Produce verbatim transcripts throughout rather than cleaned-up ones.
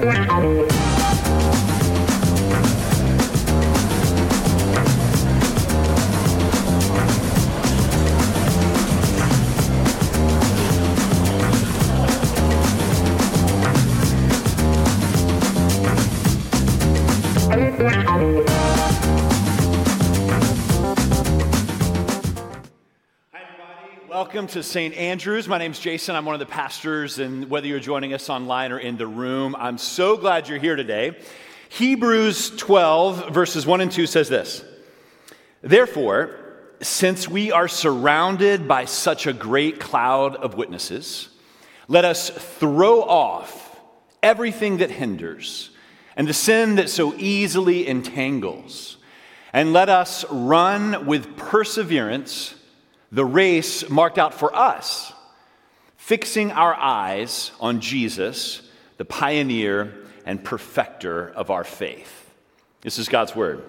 Welcome to Saint Andrews. My name's Jason. I'm one of the pastors, and whether you're joining us online or in the room, I'm so glad you're here today. Hebrews twelve, verses one and two says this: Therefore, since we are surrounded by such a great cloud of witnesses, let us throw off everything that hinders and the sin that so easily entangles, and let us run with perseverance the race marked out for us, fixing our eyes on Jesus, the pioneer and perfecter of our faith. This is God's word.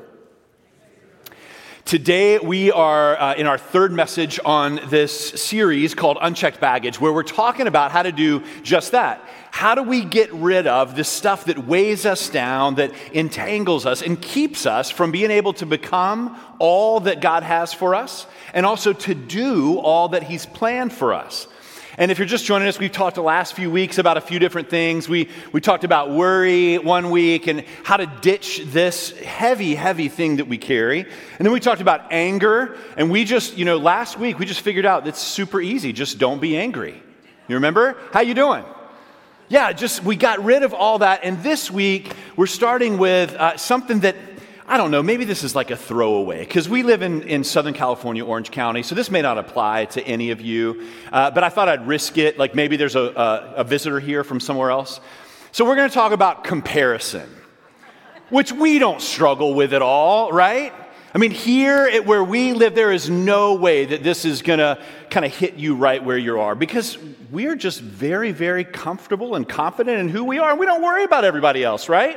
Today we are uh, in our third message on this series called Unchecked Baggage, where we're talking about how to do just that. How do we get rid of the stuff that weighs us down, that entangles us, and keeps us from being able to become all that God has for us, and also to do all that He's planned for us? And if you're just joining us, we've talked the last few weeks about a few different things. We we talked about worry one week and how to ditch this heavy, heavy thing that we carry. And then we talked about anger. And we just, you know, last week we just figured out it's super easy. Just don't be angry. You remember? How you doing? Yeah, just we got rid of all that. And this week we're starting with uh, something that, I don't know, maybe this is like a throwaway, because we live in, in Southern California, Orange County, so this may not apply to any of you, uh, but I thought I'd risk it, like maybe there's a, a, a visitor here from somewhere else. So we're going to talk about comparison, which we don't struggle with at all, right? I mean, here at where we live, there is no way that this is going to kind of hit you right where you are, because we're just very, very comfortable and confident in who we are, and we don't worry about everybody else, right?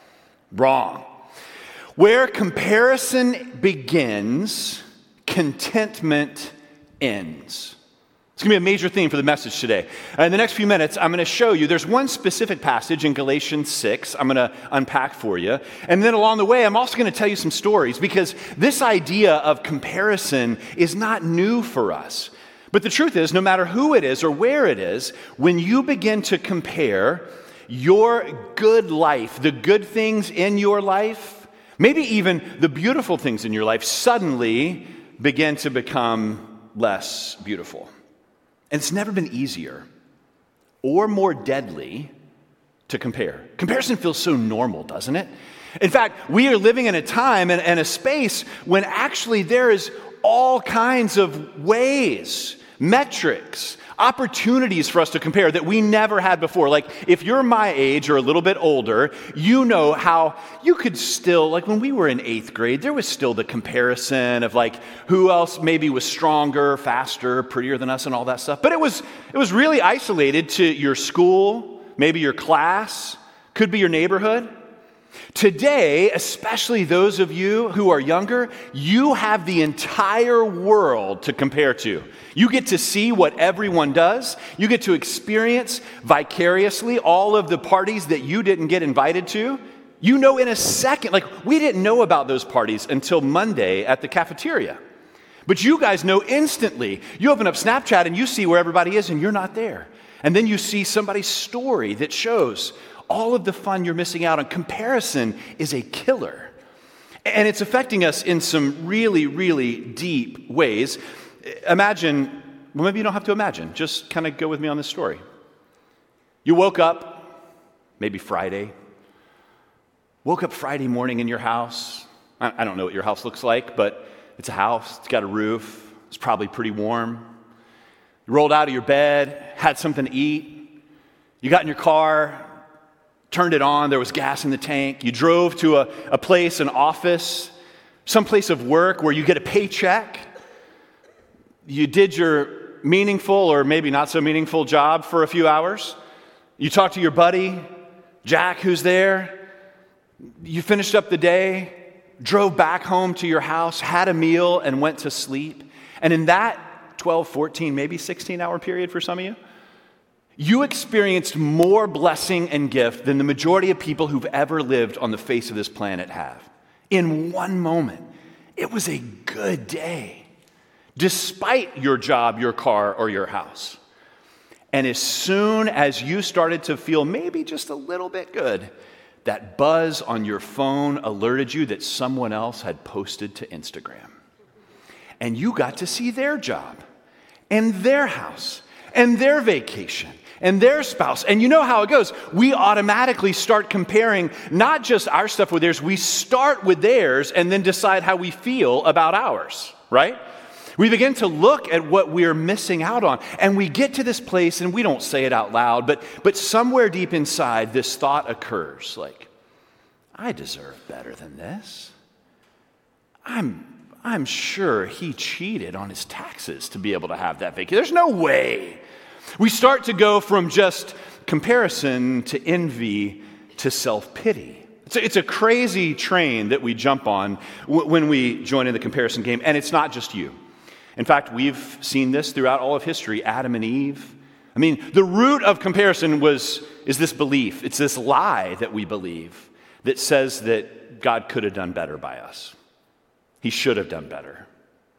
Wrong. Where comparison begins, contentment ends. It's going to be a major theme for the message today. In the next few minutes, I'm going to show you, there's one specific passage in Galatians six I'm going to unpack for you. And then along the way, I'm also going to tell you some stories, because this idea of comparison is not new for us. But the truth is, no matter who it is or where it is, when you begin to compare your good life, the good things in your life, maybe even the beautiful things in your life, suddenly begin to become less beautiful. And it's never been easier or more deadly to compare. Comparison feels so normal, doesn't it? In fact, we are living in a time and, and a space when actually there is all kinds of ways, metrics, opportunities for us to compare that we never had before. Like, if you're my age or a little bit older, you know how you could still, like when we were in eighth grade, there was still the comparison of like who else maybe was stronger, faster, prettier than us and all that stuff. But it was it was really isolated to your school, maybe your class, could be your neighborhood. Today, especially those of you who are younger, you have the entire world to compare to. You get to see what everyone does. You get to experience vicariously all of the parties that you didn't get invited to. You know in a second, like we didn't know about those parties until Monday at the cafeteria. But you guys know instantly. You open up Snapchat and you see where everybody is and you're not there. And then you see somebody's story that shows all of the fun you're missing out on. Comparison is a killer. And it's affecting us in some really, really deep ways. Imagine, well, maybe you don't have to imagine. Just kind of go with me on this story. You woke up, maybe Friday. Woke up Friday morning in your house. I don't know what your house looks like, but it's a house. It's got a roof. It's probably pretty warm. You rolled out of your bed, had something to eat. You got in your car, turned it on, there was gas in the tank. You drove to a, a place, an office, some place of work where you get a paycheck. You did your meaningful or maybe not so meaningful job for a few hours. You talked to your buddy, Jack, who's there. You finished up the day, drove back home to your house, had a meal, and went to sleep. And in that twelve, fourteen, maybe sixteen hour period for some of you, You experienced more blessing and gift than the majority of people who've ever lived on the face of this planet have. In one moment, it was a good day, despite your job, your car, or your house. And as soon as you started to feel maybe just a little bit good, that buzz on your phone alerted you that someone else had posted to Instagram. And you got to see their job, and their house, and their vacation, and their spouse. And you know how it goes. We automatically start comparing not just our stuff with theirs, we start with theirs and then decide how we feel about ours, right? We begin to look at what we're missing out on. And we get to this place, and we don't say it out loud, but, but somewhere deep inside, this thought occurs like, I deserve better than this. I'm, I'm sure he cheated on his taxes to be able to have that vacation. There's no way. We start to go from just comparison to envy to self-pity. It's a, it's a crazy train that we jump on w- when we join in the comparison game, and it's not just you. In fact, we've seen this throughout all of history, Adam and Eve. I mean, the root of comparison was is this belief. It's this lie that we believe that says that God could have done better by us. He should have done better.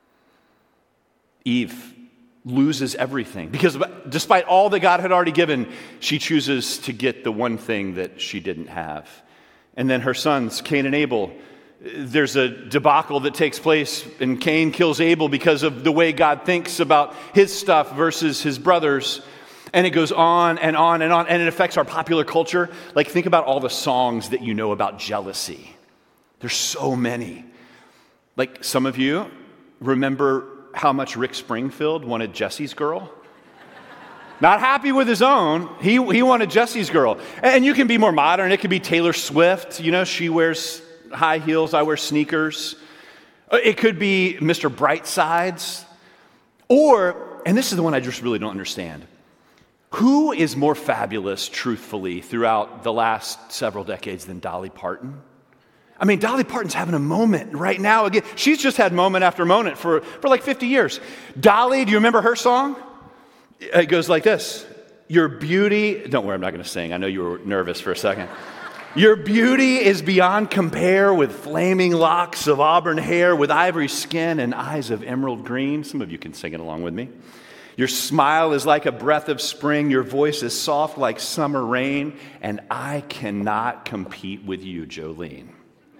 Eve loses everything because despite all that God had already given, she chooses to get the one thing that she didn't have. And then her sons, Cain and Abel, there's a debacle that takes place, and Cain kills Abel because of the way God thinks about his stuff versus his brothers. And it goes on and on and on, and it affects our popular culture. Like, think about all the songs that you know about jealousy. There's so many. Like, some of you remember how much Rick Springfield wanted Jesse's girl? Not happy with his own, he, he wanted Jesse's girl. And you can be more modern. It could be Taylor Swift. You know, she wears high heels, I wear sneakers. It could be Mister Brightsides. Or, and this is the one I just really don't understand, who is more fabulous, truthfully, throughout the last several decades than Dolly Parton? I mean, Dolly Parton's having a moment right now. Again, she's just had moment after moment for, for like fifty years. Dolly, do you remember her song? It goes like this. Your beauty, don't worry, I'm not going to sing. I know you were nervous for a second. Your beauty is beyond compare, with flaming locks of auburn hair, with ivory skin and eyes of emerald green. Some of you can sing it along with me. Your smile is like a breath of spring. Your voice is soft like summer rain. And I cannot compete with you, Jolene.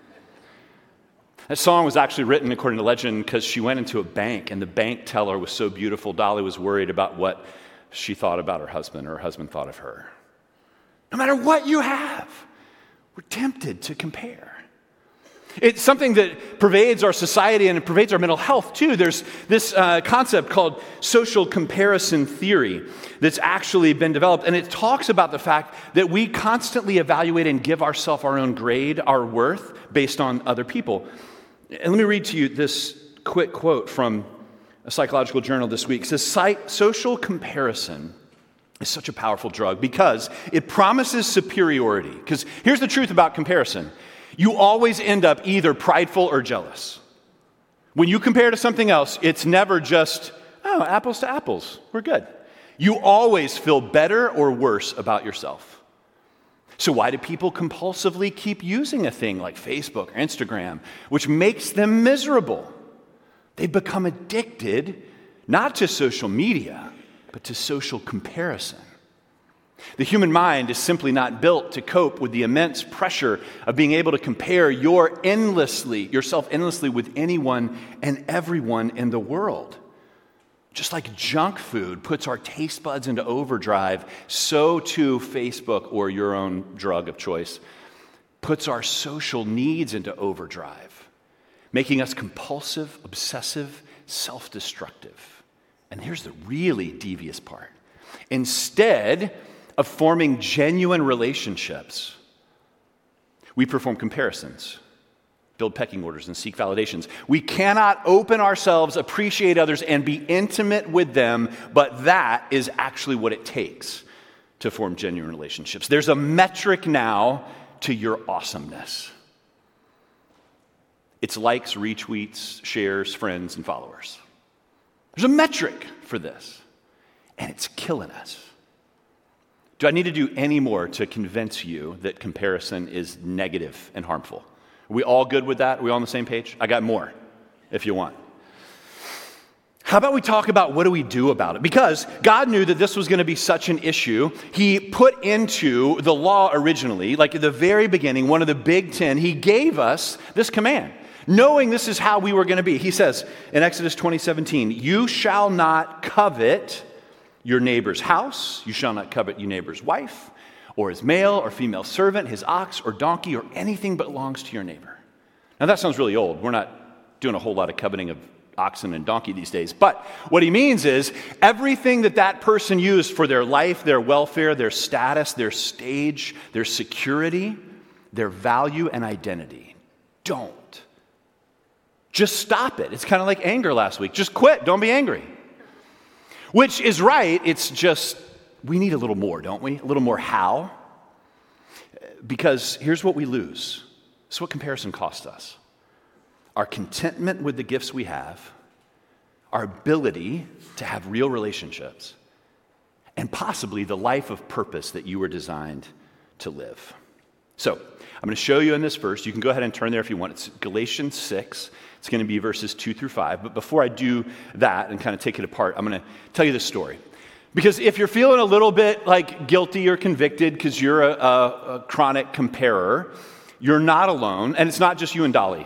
That song was actually written, according to legend, because she went into a bank, and the bank teller was so beautiful, Dolly was worried about what she thought about her husband, or her husband thought of her. No matter what you have, we're tempted to compare. It's something that pervades our society and it pervades our mental health too. There's this uh, concept called social comparison theory that's actually been developed, and it talks about the fact that we constantly evaluate and give ourselves our own grade, our worth, based on other people. And let me read to you this quick quote from a psychological journal this week. It says, social comparison is such a powerful drug because it promises superiority. Because here's the truth about comparison. You always end up either prideful or jealous. When you compare to something else, it's never just, oh, apples to apples, we're good. You always feel better or worse about yourself. So why do people compulsively keep using a thing like Facebook or Instagram, which makes them miserable? They've become addicted, not to social media, but to social comparison. The human mind is simply not built to cope with the immense pressure of being able to compare your endlessly, yourself endlessly with anyone and everyone in the world. Just like junk food puts our taste buds into overdrive, so too Facebook, or your own drug of choice, puts our social needs into overdrive, making us compulsive, obsessive, self-destructive. And here's the really devious part. Instead of forming genuine relationships, we perform comparisons, build pecking orders, and seek validations. We cannot open ourselves, appreciate others, and be intimate with them, but that is actually what it takes to form genuine relationships. There's a metric now to your awesomeness. It's likes, retweets, shares, friends, and followers. There's a metric for this, and it's killing us. Do I need to do any more to convince you that comparison is negative and harmful? Are we all good with that? Are we all on the same page? I got more, if you want. How about we talk about what do we do about it? Because God knew that this was going to be such an issue. He put into the law originally, like at the very beginning, one of the big ten, he gave us this command, knowing this is how we were going to be. He says in Exodus twenty seventeen, you shall not covet your neighbor's house, you shall not covet your neighbor's wife, or his male or female servant, his ox or donkey, or anything but belongs to your neighbor. Now that sounds really old. We're not doing a whole lot of coveting of oxen and donkey these days. But what he means is everything that that person used for their life, their welfare, their status, their stage, their security, their value and identity. Don't. Just stop it. It's kind of like anger last week. Just quit. Don't be angry. Which is right. It's just, we need a little more, don't we? A little more how? Because here's what we lose. This is what comparison costs us. Our contentment with the gifts we have, our ability to have real relationships, and possibly the life of purpose that you were designed to live. So, I'm going to show you in this verse. You can go ahead and turn there if you want. It's Galatians six. It's going to be verses two through five. But before I do that and kind of take it apart, I'm going to tell you this story. Because if you're feeling a little bit like guilty or convicted because you're a, a, a chronic comparer, you're not alone. And it's not just you and Dolly.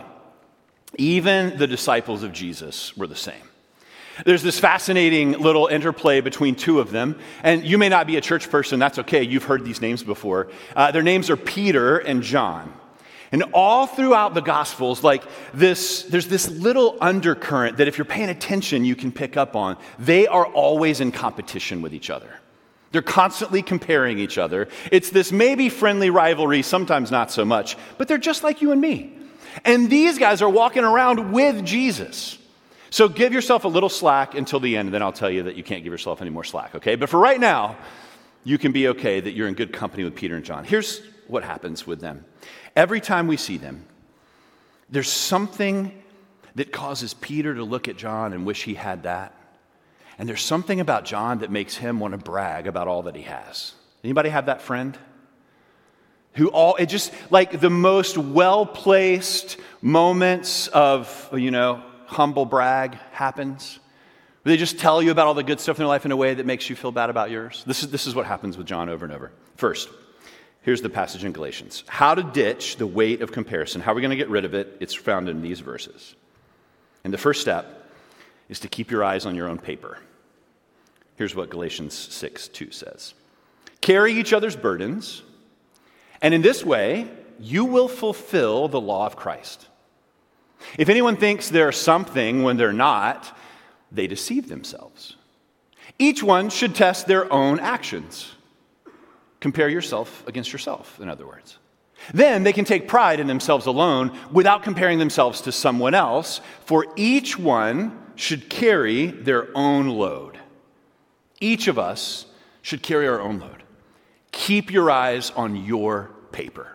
Even the disciples of Jesus were the same. There's this fascinating little interplay between two of them. And you may not be a church person. That's okay. You've heard these names before. Uh, their names are Peter and John. And all throughout the Gospels, like this, there's this little undercurrent that if you're paying attention, you can pick up on. They are always in competition with each other. They're constantly comparing each other. It's this maybe friendly rivalry, sometimes not so much, but they're just like you and me. And these guys are walking around with Jesus. So give yourself a little slack until the end, and then I'll tell you that you can't give yourself any more slack, okay? But for right now, you can be okay that you're in good company with Peter and John. Here's what happens with them. Every time we see them, there's something that causes Peter to look at John and wish he had that. And there's something about John that makes him want to brag about all that he has. Anybody have that friend? Who all, it just, like the most well-placed moments of, you know, humble brag happens. They just tell you about all the good stuff in their life in a way that makes you feel bad about yours. This is, this is what happens with John over and over. First, here's the passage in Galatians. How to ditch the weight of comparison. How are we going to get rid of it? It's found in these verses. And the first step is to keep your eyes on your own paper. Here's what Galatians six two says. Carry each other's burdens, and in this way, you will fulfill the law of Christ. If anyone thinks they're something when they're not, they deceive themselves. Each one should test their own actions. Compare yourself against yourself, in other words. Then they can take pride in themselves alone without comparing themselves to someone else, for each one should carry their own load. Each of us should carry our own load. Keep your eyes on your paper.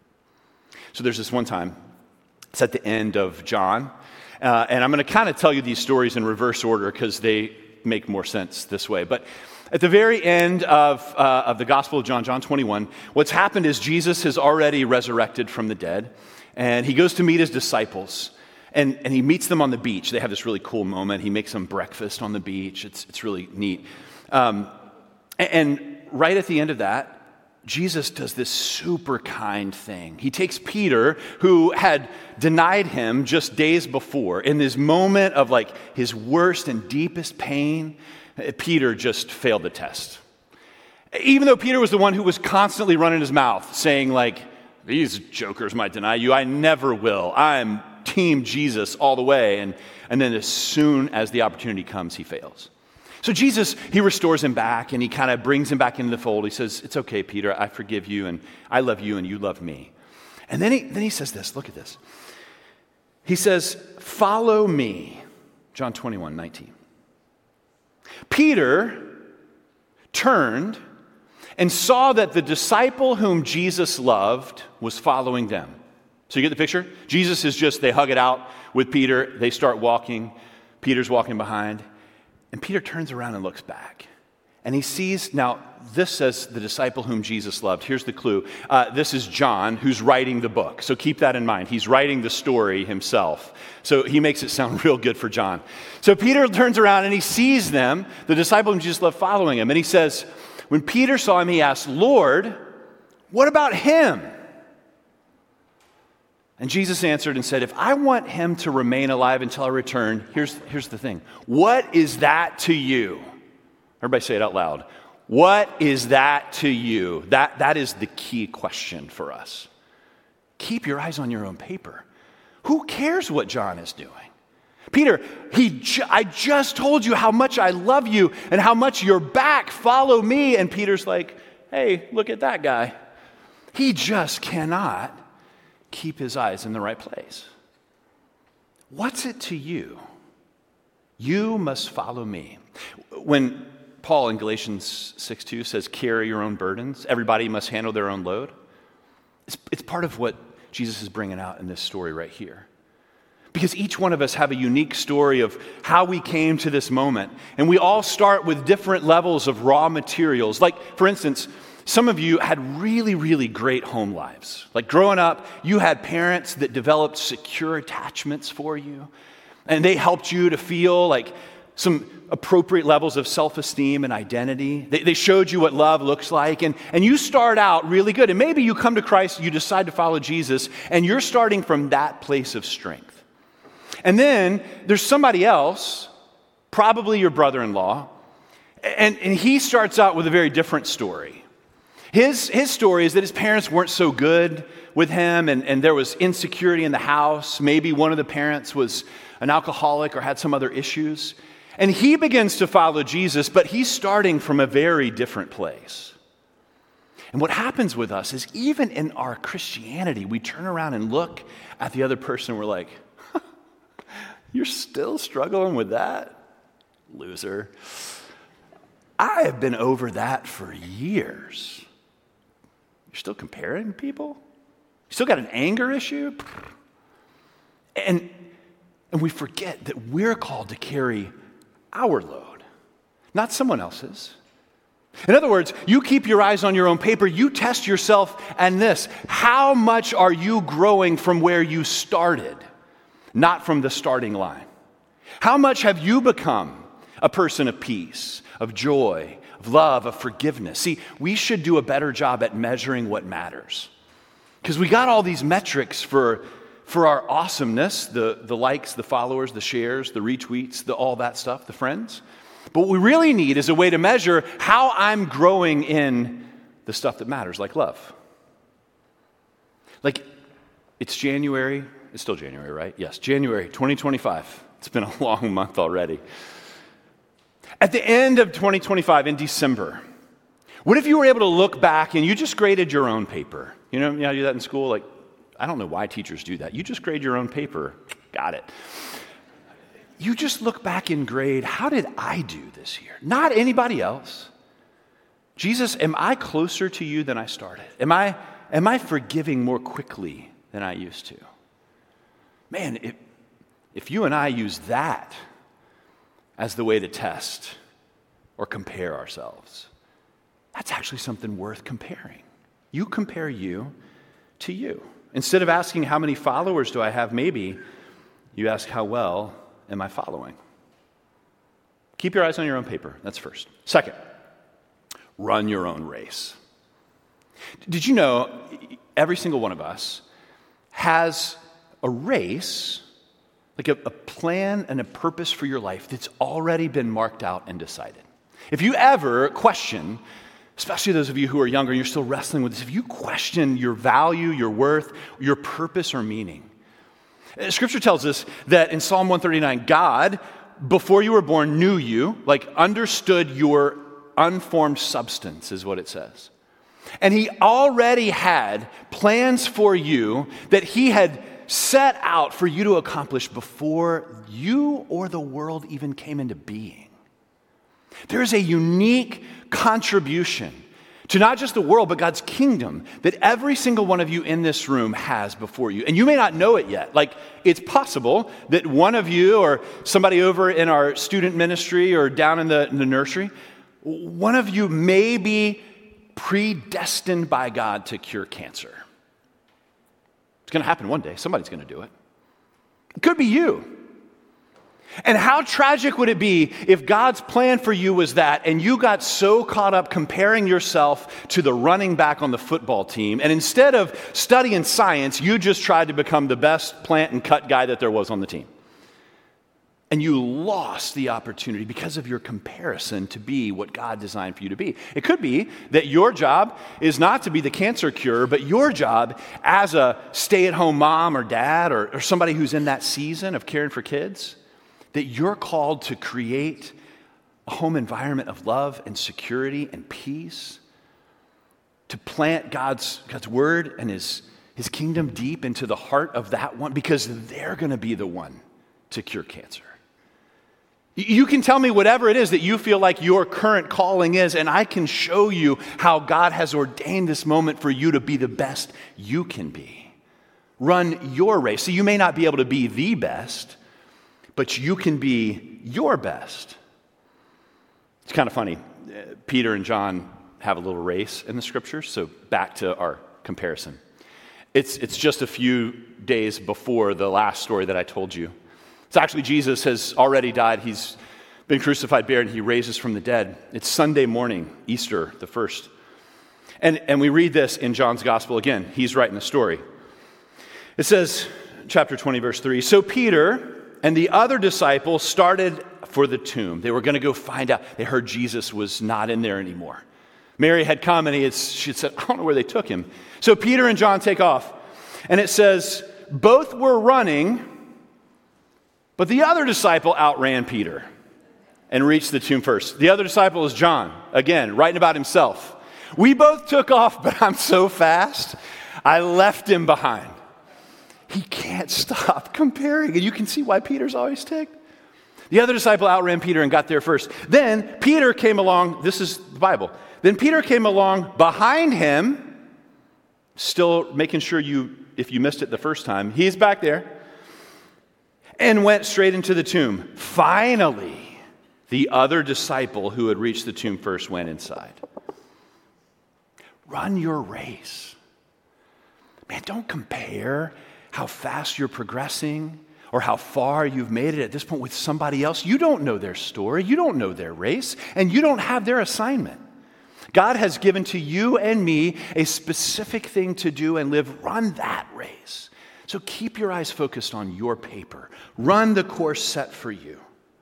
So there's this one time, it's at the end of John, uh, and I'm going to kind of tell you these stories in reverse order because they make more sense this way. But at the very end of, uh, of the Gospel of John, John twenty-one, what's happened is Jesus has already resurrected from the dead, and he goes to meet his disciples, and, and he meets them on the beach. They have this really cool moment. He makes them breakfast on the beach. It's, it's really neat. Um, and, and right at the end of that, Jesus does this super kind thing. He takes Peter, who had denied him just days before, in this moment of like his worst and deepest pain. Peter just failed the test. Even though Peter was the one who was constantly running his mouth, saying like, these jokers might deny you, I never will. I'm team Jesus all the way. And, and then as soon as the opportunity comes, he fails. So Jesus, he restores him back and he kind of brings him back into the fold. He says, it's okay, Peter, I forgive you and I love you and you love me. And then he, then he says this, look at this. He says, follow me, John twenty-one nineteen. Peter turned and saw that the disciple whom Jesus loved was following them. So you get the picture? Jesus is just, they hug it out with Peter. They start walking. Peter's walking behind. And Peter turns around and looks back. And he sees, now this says the disciple whom Jesus loved. Here's the clue. Uh, this is John who's writing the book. So keep that in mind. He's writing the story himself. So he makes it sound real good for John. So Peter turns around and he sees them, the disciple whom Jesus loved, following him. And he says, when Peter saw him, he asked, Lord, what about him? And Jesus answered and said, if I want him to remain alive until I return, here's, here's the thing. What is that to you? Everybody say it out loud. What is that to you? That, that is the key question for us. Keep your eyes on your own paper. Who cares what John is doing? Peter, he, ju- I just told you how much I love you and how much you're back. Follow me. And Peter's like, hey, look at that guy. He just cannot keep his eyes in the right place. What's it to you? You must follow me. When Paul in Galatians six two says, carry your own burdens, everybody must handle their own load. It's, it's part of what Jesus is bringing out in this story right here. Because each one of us have a unique story of how we came to this moment. And we all start with different levels of raw materials. Like, for instance, some of you had really, really great home lives. Like growing up, you had parents that developed secure attachments for you. And they helped you to feel like some appropriate levels of self-esteem and identity. They, they showed you what love looks like. And, and you start out really good. And maybe you come to Christ, you decide to follow Jesus, and you're starting from that place of strength. And then there's somebody else, probably your brother-in-law, and, and he starts out with a very different story. His, his story is that his parents weren't so good with him, and, and there was insecurity in the house. Maybe one of the parents was an alcoholic or had some other issues. And he begins to follow Jesus, but he's starting from a very different place. And what happens with us is even in our Christianity, we turn around and look at the other person and we're like, huh, you're still struggling with that? Loser. I have been over that for years. You're still comparing people? You still got an anger issue? And, and we forget that we're called to carry our load, not someone else's. In other words, you keep your eyes on your own paper, you test yourself and this. How much are you growing from where you started, not from the starting line? How much have you become a person of peace, of joy, of love, of forgiveness? See, we should do a better job at measuring what matters. Because we got all these metrics for For our awesomeness, the, the likes, the followers, the shares, the retweets, the, all that stuff, the friends. But what we really need is a way to measure how I'm growing in the stuff that matters, like love. Like, it's January, it's still January, right? Yes, January twenty twenty-five. It's been a long month already. At the end of twenty twenty-five, in December, what if you were able to look back and you just graded your own paper? You know, you know, you do that in school, like, I don't know why teachers do that. You just grade your own paper. Got it. You just look back and grade, how did I do this year? Not anybody else. Jesus, am I closer to you than I started? Am I, am I forgiving more quickly than I used to? Man, if, if you and I use that as the way to test or compare ourselves, that's actually something worth comparing. You compare you to you. Instead of asking how many followers do I have, maybe you ask how well am I following? Keep your eyes on your own paper. That's first. Second, run your own race. Did you know every single one of us has a race, like a, a plan and a purpose for your life that's already been marked out and decided? If you ever question, especially those of you who are younger and you're still wrestling with this, if you question your value, your worth, your purpose or meaning, Scripture tells us that in Psalm one thirty-nine, God, before you were born, knew you, like understood your unformed substance, is what it says. And he already had plans for you that he had set out for you to accomplish before you or the world even came into being. There is a unique contribution to not just the world, but God's kingdom that every single one of you in this room has before you. And you may not know it yet. Like, it's possible that one of you or somebody over in our student ministry or down in the, in the nursery, One of you may be predestined by God to cure cancer. It's going to happen one day. Somebody's going to do it. It could be you. And how tragic would it be if God's plan for you was that and you got so caught up comparing yourself to the running back on the football team, and instead of studying science, you just tried to become the best plant and cut guy that there was on the team. And you lost the opportunity because of your comparison to be what God designed for you to be. It could be that your job is not to be the cancer cure, but your job as a stay-at-home mom or dad or, or somebody who's in that season of caring for kids, that you're called to create a home environment of love and security and peace, to plant God's, God's word and his, his kingdom deep into the heart of that one, because they're going to be the one to cure cancer. You can tell me whatever it is that you feel like your current calling is, and I can show you how God has ordained this moment for you to be the best you can be. Run your race. So you may not be able to be the best, but you can be your best. It's kind of funny. Peter and John have a little race in the scriptures, so back to our comparison. It's, it's just a few days before the last story that I told you. It's actually Jesus has already died. He's been crucified, buried, and he raises from the dead. It's Sunday morning, Easter, the first. And, and we read this in John's gospel again. He's writing the story. It says, chapter twenty, verse three, so Peter and the other disciple started for the tomb. They were going to go find out. They heard Jesus was not in there anymore. Mary had come and he had, she had said, I don't know where they took him. So Peter and John take off. And it says, both were running, but the other disciple outran Peter and reached the tomb first. The other disciple is John, again, writing about himself. We both took off, but I'm so fast, I left him behind. He can't stop comparing, and you can see why Peter's always ticked. The other disciple outran Peter and got there first. Then Peter came along, this is the Bible. Then Peter came along behind him, still making sure you, if you missed it the first time, he's back there, and went straight into the tomb. Finally, the other disciple who had reached the tomb first went inside. Run your race. Man, don't compare how fast you're progressing or how far you've made it at this point with somebody else. You don't know their story. You don't know their race, and you don't have their assignment. God has given to you and me a specific thing to do and live. Run that race. So keep your eyes focused on your paper. Run the course set for you.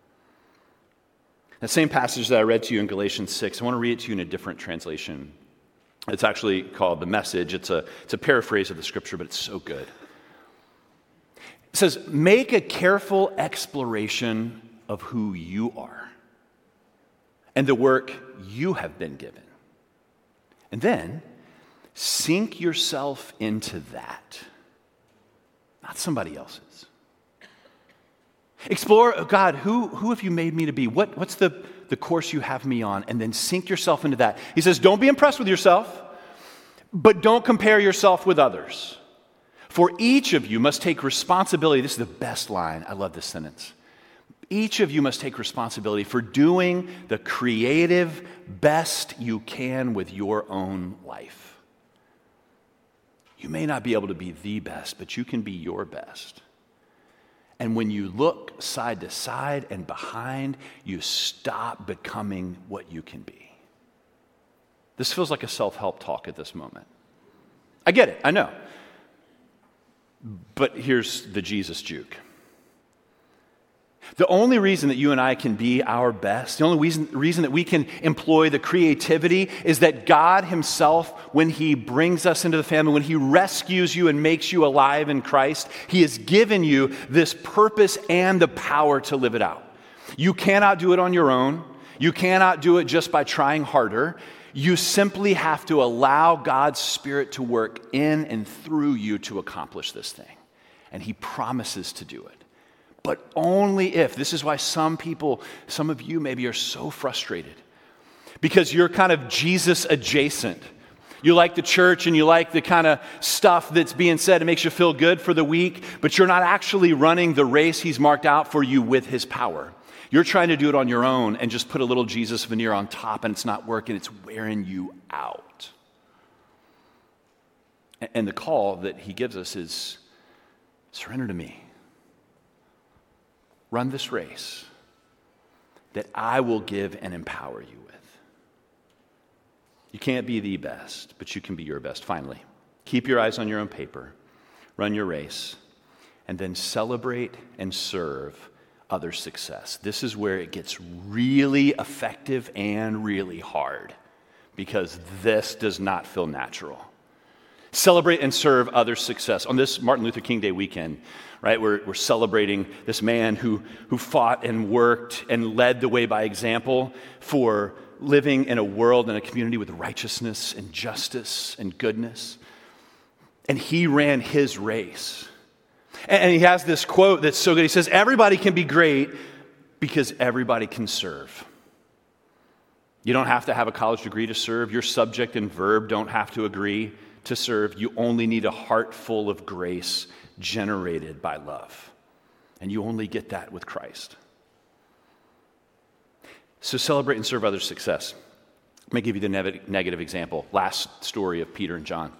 That same passage that I read to you in Galatians six, I want to read it to you in a different translation. It's actually called The Message. It's a, it's a paraphrase of the scripture, but it's so good. It says, make a careful exploration of who you are and the work you have been given. And then sink yourself into that. Not somebody else's. Explore, oh God, who, who have you made me to be? What, what's the, the course you have me on? And then sink yourself into that. He says, don't be impressed with yourself, but don't compare yourself with others. For each of you must take responsibility. This is the best line. I love this sentence. Each of you must take responsibility for doing the creative best you can with your own life. You may not be able to be the best, but you can be your best. And when you look side to side and behind, you stop becoming what you can be. This feels like a self-help talk at this moment. I get it, I know. But here's the Jesus juke. The only reason that you and I can be our best, the only reason, reason that we can employ the creativity is that God himself, when he brings us into the family, when he rescues you and makes you alive in Christ, he has given you this purpose and the power to live it out. You cannot do it on your own. You cannot do it just by trying harder. You simply have to allow God's Spirit to work in and through you to accomplish this thing. And he promises to do it. But only if, this is why some people, some of you maybe are so frustrated. Because you're kind of Jesus adjacent. You like the church and you like the kind of stuff that's being said. It makes you feel good for the week, but you're not actually running the race he's marked out for you with his power. You're trying to do it on your own and just put a little Jesus veneer on top, and it's not working. It's wearing you out. And the call that he gives us is, surrender to me. Run this race that I will give and empower you with. You can't be the best, but you can be your best. Finally, keep your eyes on your own paper, run your race, and then celebrate and serve others' success. This is where it gets really effective and really hard, because this does not feel natural. Celebrate and serve others' success. On this Martin Luther King Day weekend, right, we're, we're celebrating this man who, who fought and worked and led the way by example for living in a world and a community with righteousness and justice and goodness. And he ran his race. And he has this quote that's so good. He says, everybody can be great because everybody can serve. You don't have to have a college degree to serve. Your subject and verb don't have to agree to serve. You only need a heart full of grace generated by love. And you only get that with Christ. So celebrate and serve others' success. Let me give you the ne- negative example. Last story of Peter and John.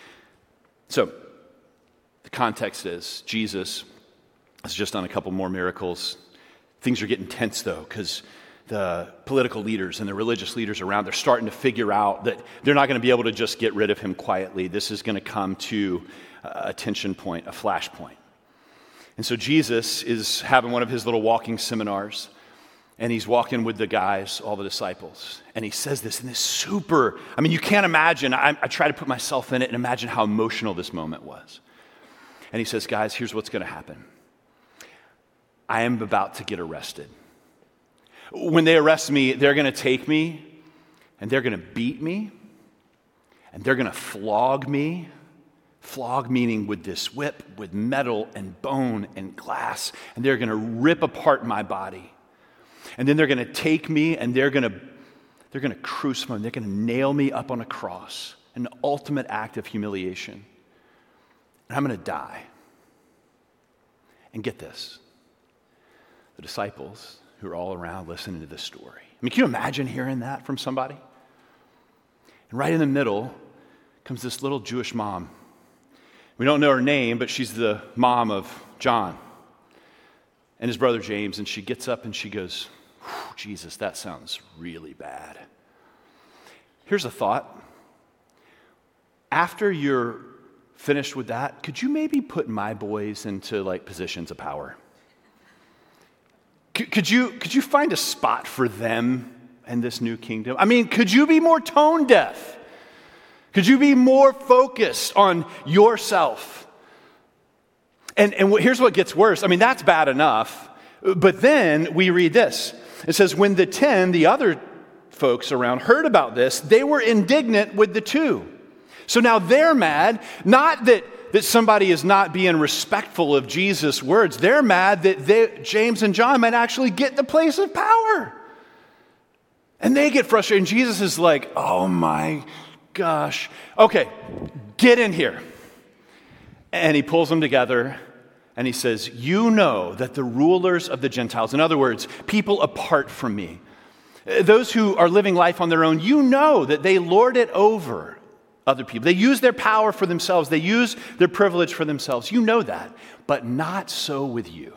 So the context is Jesus has just done a couple more miracles. Things are getting tense, though, because the political leaders and the religious leaders around, they're starting to figure out that they're not going to be able to just get rid of him quietly. This is going to come to a tension point, a flash point. And so Jesus is having one of his little walking seminars, and he's walking with the guys, all the disciples, and he says this in this super, I mean, you can't imagine, I, I try to put myself in it and imagine how emotional this moment was. And he says, guys, here's what's going to happen. I am about to get arrested. When they arrest me, they're going to take me, and they're going to beat me, and they're going to flog me. Flog meaning with this whip, with metal and bone and glass, and they're going to rip apart my body. And then they're going to take me, and they're going to they're going to crucify me. They're going to nail me up on a cross, an ultimate act of humiliation. And I'm going to die. And get this. The disciples who are all around listening to this story. I mean, can you imagine hearing that from somebody? And right in the middle comes this little Jewish mom. We don't know her name, but she's the mom of John and his brother James. And she gets up and she goes, Jesus, that sounds really bad. Here's a thought. After you're finished with that, could you maybe put my boys into like positions of power? Could, could you could you find a spot for them in this new kingdom? I mean, could you be more tone deaf? Could you be more focused on yourself? And, and here's what gets worse. I mean, that's bad enough. But then we read this. It says, when the ten, the other folks around, heard about this, they were indignant with the two. So now they're mad, not that, that somebody is not being respectful of Jesus' words. They're mad that they, James and John might actually get the place of power. And they get frustrated. And Jesus is like, oh my gosh. Okay, get in here. And he pulls them together and he says, you know that the rulers of the Gentiles, in other words, people apart from me, those who are living life on their own, you know that they lord it over other people. They use their power for themselves. They use their privilege for themselves. You know that, but not so with you.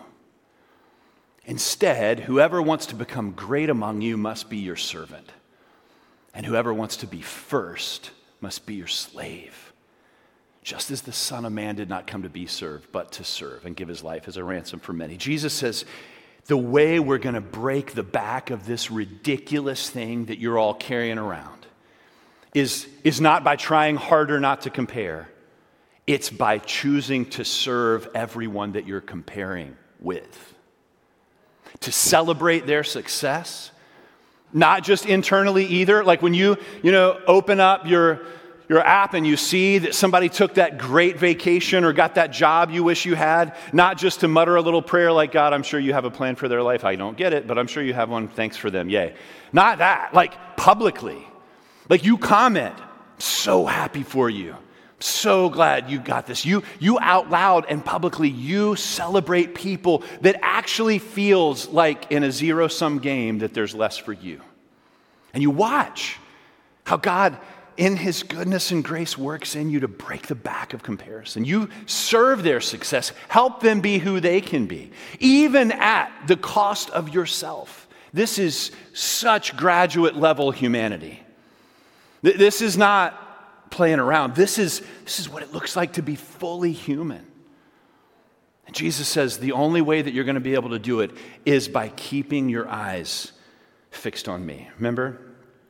Instead, whoever wants to become great among you must be your servant. And whoever wants to be first must be your slave. Just as the Son of Man did not come to be served, but to serve and give his life as a ransom for many. Jesus says, the way we're going to break the back of this ridiculous thing that you're all carrying around is, is not by trying harder not to compare. It's by choosing to serve everyone that you're comparing with. To celebrate their success. Not just internally either. Like when you, you know, open up your, your app and you see that somebody took that great vacation or got that job you wish you had, not just to mutter a little prayer like, God, I'm sure you have a plan for their life. I don't get it, but I'm sure you have one. Thanks for them. Yay. Not that. Like publicly. Like you comment, so happy for you. So glad you got this. You, you out loud and publicly, you celebrate people that actually feels like in a zero-sum game that there's less for you. And you watch how God, in his goodness and grace, works in you to break the back of comparison. You serve their success, help them be who they can be, even at the cost of yourself. This is such graduate level humanity. This is not playing around. This is, this is what it looks like to be fully human. And Jesus says the only way that you're going to be able to do it is by keeping your eyes fixed on me. Remember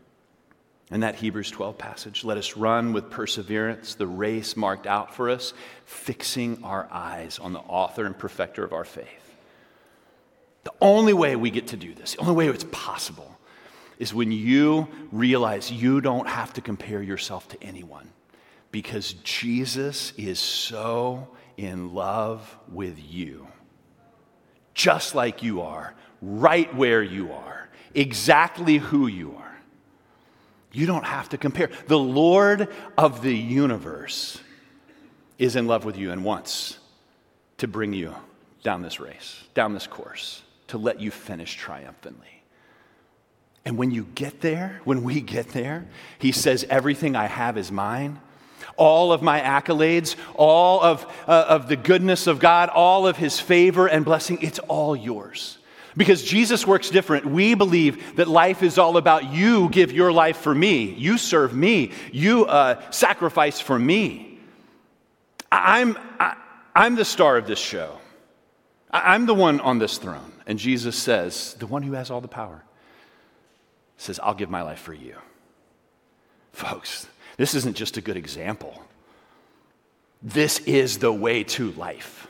in that Hebrews twelve passage, let us run with perseverance the race marked out for us, fixing our eyes on the author and perfecter of our faith. The only way we get to do this, the only way it's possible, is when you realize you don't have to compare yourself to anyone because Jesus is so in love with you, just like you are, right where you are, exactly who you are. You don't have to compare. The Lord of the universe is in love with you and wants to bring you down this race, down this course, to let you finish triumphantly. And when you get there, when we get there, he says, everything I have is mine. All of my accolades, all of, uh, of the goodness of God, all of his favor and blessing, it's all yours. Because Jesus works different. We believe that life is all about you give your life for me. You serve me. You uh, sacrifice for me. I'm, I, I'm the star of this show. I'm the one on this throne. And Jesus says, the one who has all the power, says, I'll give my life for you. Folks, this isn't just a good example. This is the way to life.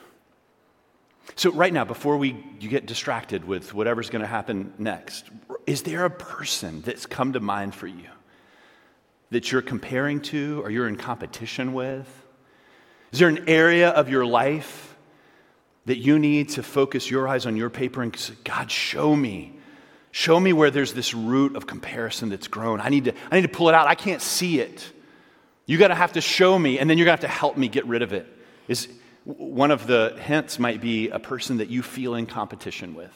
So right now, before we you get distracted with whatever's going to happen next, is there a person that's come to mind for you that you're comparing to or you're in competition with? Is there an area of your life that you need to focus your eyes on your paper and say, God, show me. Show me where there's this root of comparison that's grown. I need to, I need to pull it out. I can't see it. You got to have to show me, and then you're going to have to help me get rid of it. Is one of the hints might be a person that you feel in competition with.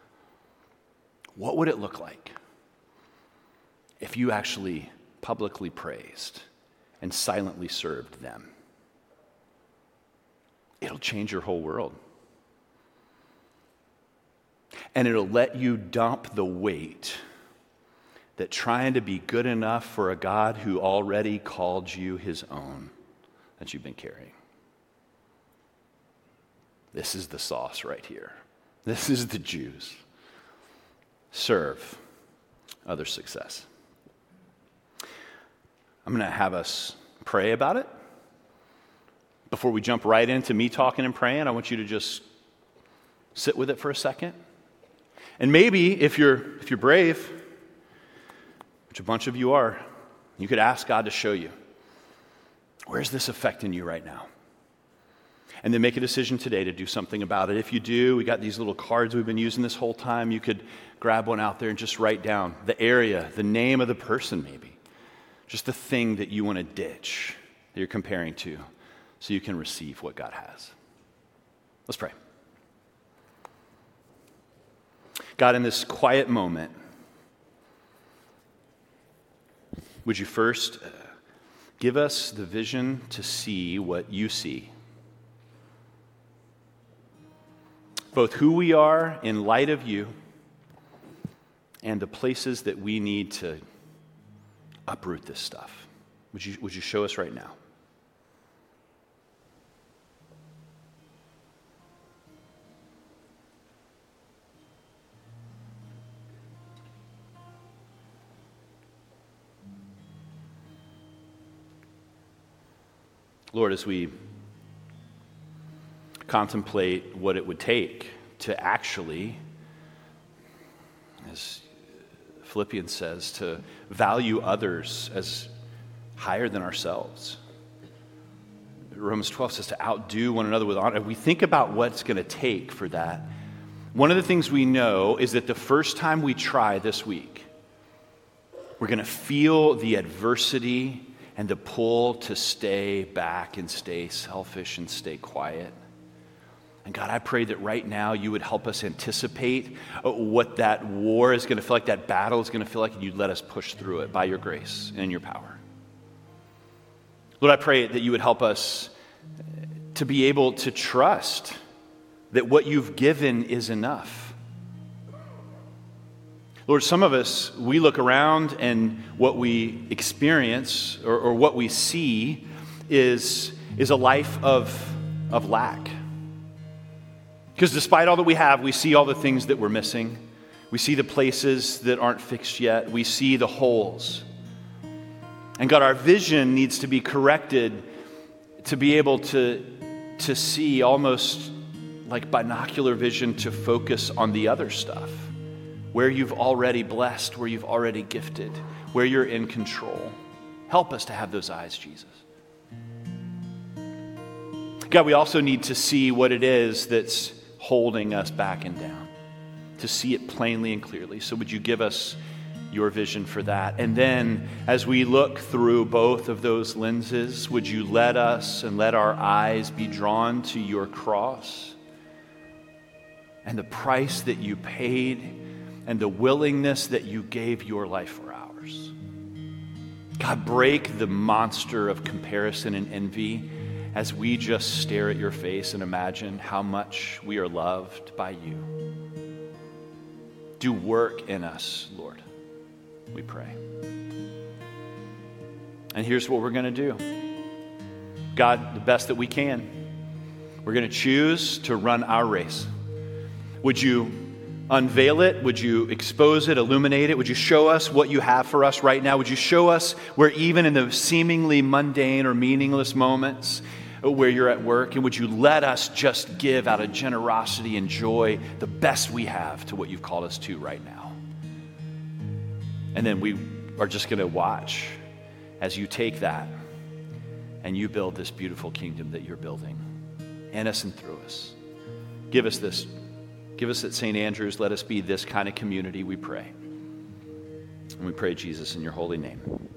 What would it look like if you actually publicly praised and silently served them? It'll change your whole world. And it'll let you dump the weight that trying to be good enough for a God who already called you his own that you've been carrying. This is the sauce right here. This is the juice. Serve other success. I'm going to have us pray about it. Before we jump right into me talking and praying, I want you to just sit with it for a second. And maybe if you're if you're brave, which a bunch of you are, you could ask God to show you, where's this affecting you right now? And then make a decision today to do something about it. If you do, we got these little cards we've been using this whole time. You could grab one out there and just write down the area, the name of the person maybe, just the thing that you want to ditch, that you're comparing to, so you can receive what God has. Let's pray. God, in this quiet moment, would you first uh, give us the vision to see what you see? Both who we are in light of you and the places that we need to uproot this stuff. Would you, would you show us right now? Lord, as we contemplate what it would take to actually, as Philippians says, to value others as higher than ourselves. Romans twelve says to outdo one another with honor. If we think about what it's going to take for that, one of the things we know is that the first time we try this week, we're going to feel the adversity and the pull to stay back and stay selfish and stay quiet. And God, I pray that right now you would help us anticipate what that war is going to feel like, that battle is going to feel like, and you'd let us push through it by your grace and your power. Lord, I pray that you would help us to be able to trust that what you've given is enough. Lord, some of us, we look around and what we experience or, or what we see is, is a life of, of lack. Because despite all that we have, we see all the things that we're missing. We see the places that aren't fixed yet. We see the holes. And God, our vision needs to be corrected to be able to, to see almost like binocular vision to focus on the other stuff, where you've already blessed, where you've already gifted, where you're in control. Help us to have those eyes, Jesus. God, we also need to see what it is that's holding us back and down, to see it plainly and clearly. So would you give us your vision for that? And then as we look through both of those lenses, would you let us and let our eyes be drawn to your cross and the price that you paid and the willingness that you gave your life for ours? God, break the monster of comparison and envy as we just stare at your face and imagine how much we are loved by you. Do work in us, Lord, we pray. And here's what we're going to do. God, the best that we can, we're going to choose to run our race. Would you unveil it? Would you expose it, illuminate it? Would you show us what you have for us right now? Would you show us where even in the seemingly mundane or meaningless moments where you're at work, and would you let us just give out of generosity and joy the best we have to what you've called us to right now? And then we are just going to watch as you take that and you build this beautiful kingdom that you're building in us and through us. Give us this. Give us at Saint Andrews. Let us be this kind of community, we pray. And we pray, Jesus, in your holy name.